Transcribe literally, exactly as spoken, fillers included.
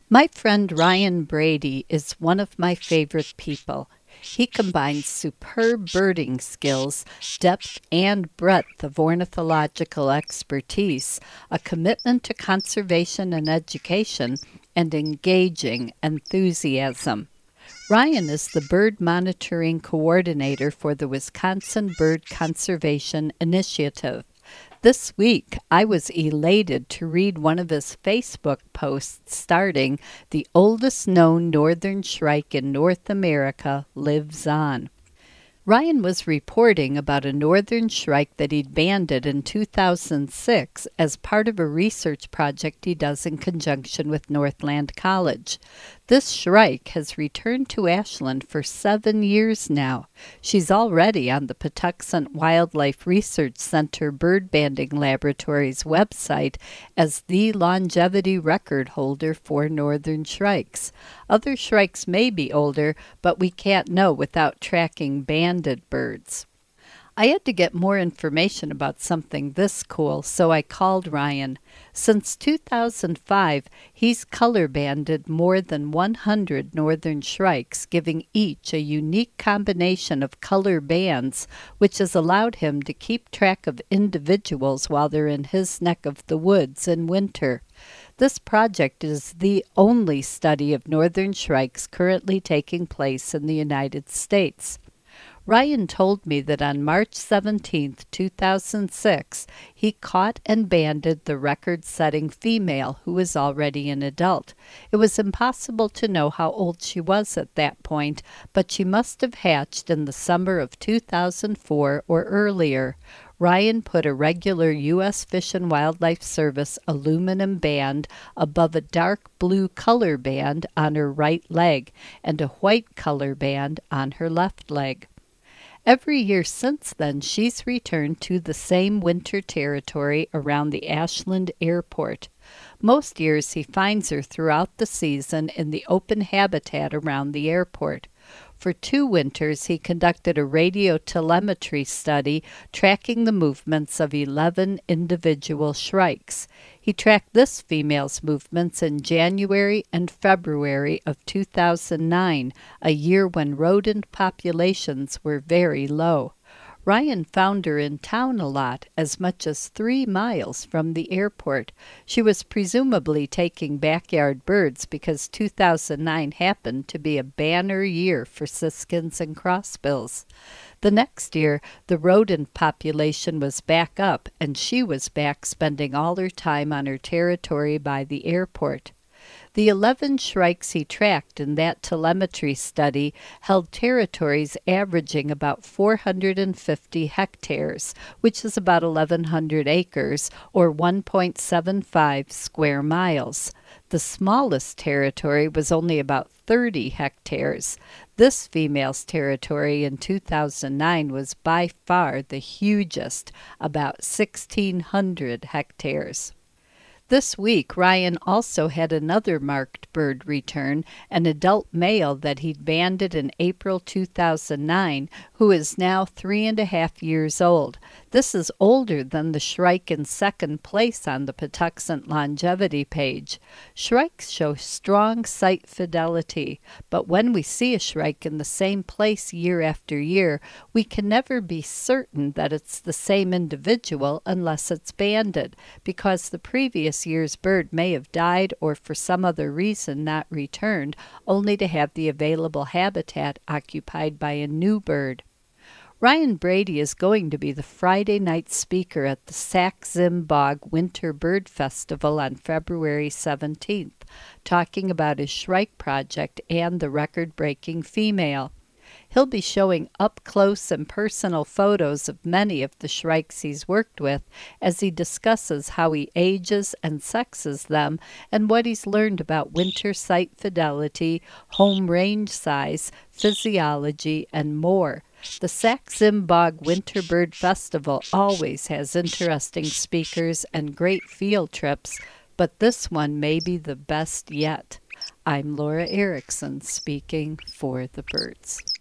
My friend Ryan Brady is one of my favorite people. He combines superb birding skills, depth and breadth of ornithological expertise, a commitment to conservation and education, and engaging enthusiasm. Ryan is the bird monitoring coordinator for the Wisconsin Bird Conservation Initiative. This week, I was elated to read one of his Facebook posts starting, "The oldest known northern shrike in North America lives on." Ryan was reporting about a northern shrike that he'd banded in two thousand six as part of a research project he does in conjunction with Northland College. This shrike has returned to Ashland for seven years now. She's already on the Patuxent Wildlife Research Center Bird Banding Laboratory's website as the longevity record holder for northern shrikes. Other shrikes may be older, but we can't know without tracking banded birds. I had to get more information about something this cool, so I called Ryan. Since two thousand five, he's color banded more than one hundred northern shrikes, giving each a unique combination of color bands, which has allowed him to keep track of individuals while they're in his neck of the woods in winter. This project is the only study of northern shrikes currently taking place in the United States. Ryan told me that on March seventeenth, two thousand six, he caught and banded the record-setting female who was already an adult. It was impossible to know how old she was at that point, but she must have hatched in the summer of two thousand four or earlier. Ryan put a regular U S Fish and Wildlife Service aluminum band above a dark blue color band on her right leg and a white color band on her left leg. Every year since then, she's returned to the same winter territory around the Ashland Airport. Most years he finds her throughout the season in the open habitat around the airport. For two winters, he conducted a radio telemetry study tracking the movements of eleven individual shrikes. He tracked this female's movements in January and February of two thousand nine, a year when rodent populations were very low. Ryan found her in town a lot, as much as three miles from the airport. She was presumably taking backyard birds because two thousand nine happened to be a banner year for siskins and crossbills. The next year, the rodent population was back up, and she was back spending all her time on her territory by the airport. The eleven shrikes he tracked in that telemetry study held territories averaging about four hundred fifty hectares, which is about eleven hundred acres, or one point seven five square miles. The smallest territory was only about thirty hectares. This female's territory in two thousand nine was by far the hugest, about sixteen hundred hectares. This week, Ryan also had another marked bird return, an adult male that he'd banded in April two thousand nine, who is now three and a half years old. This is older than the shrike in second place on the Patuxent longevity page. Shrikes show strong sight fidelity, but when we see a shrike in the same place year after year, we can never be certain that it's the same individual unless it's banded, because the previous year's bird may have died or for some other reason not returned, only to have the available habitat occupied by a new bird. Ryan Brady is going to be the Friday night speaker at the Sax-Zim Bog Winter Bird Festival on February seventeenth, talking about his shrike project and the record-breaking female. He'll be showing up-close and personal photos of many of the shrikes he's worked with as he discusses how he ages and sexes them and what he's learned about winter sight fidelity, home range size, physiology, and more. The Sax-Zim Bog Winter Bird Festival always has interesting speakers and great field trips, but this one may be the best yet. I'm Laura Erickson, speaking for the birds.